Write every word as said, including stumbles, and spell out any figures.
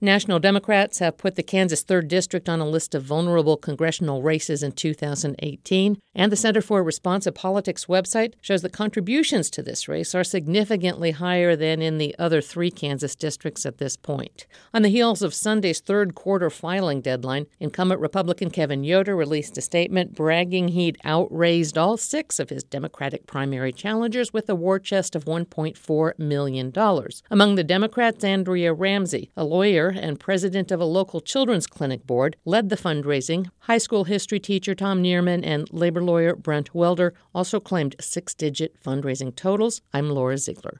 National Democrats have put the Kansas third District on a list of vulnerable congressional races in two thousand eighteen, and the Center for Responsive Politics website shows that contributions to this race are significantly higher than in the other three Kansas districts at this point. On the heels of Sunday's third quarter filing deadline, incumbent Republican Kevin Yoder released a statement bragging he'd outraised all six of his Democratic primary challengers with a war chest of one point four million dollars. Among the Democrats, Andrea Ramsey, a lawyer and president of a local children's clinic board, led the fundraising. High school history teacher Tom Neerman and labor lawyer Brent Welder also claimed six-digit fundraising totals. I'm Laura Ziegler.